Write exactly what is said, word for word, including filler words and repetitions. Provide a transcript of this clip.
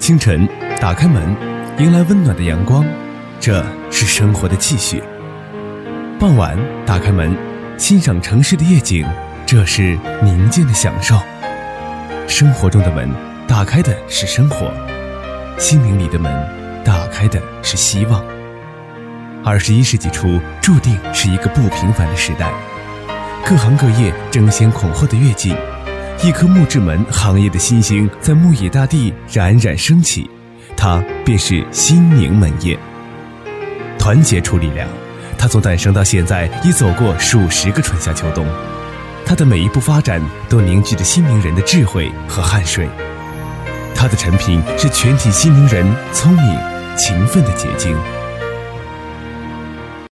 清晨，打开门，迎来温暖的阳光，这是生活的气息。傍晚，打开门，欣赏城市的夜景，这是宁静的享受。生活中的门，打开的是生活；心灵里的门，打开的是希望。二十一世纪初，注定是一个不平凡的时代，各行各业争先恐后的跃进，一颗木质门行业的新星在牧野大地冉冉升起，它便是新宁门业。团结出力量，它从诞生到现在已走过数十个春夏秋冬，它的每一步发展都凝聚着新宁人的智慧和汗水，它的成品是全体新宁人聪明勤奋的结晶。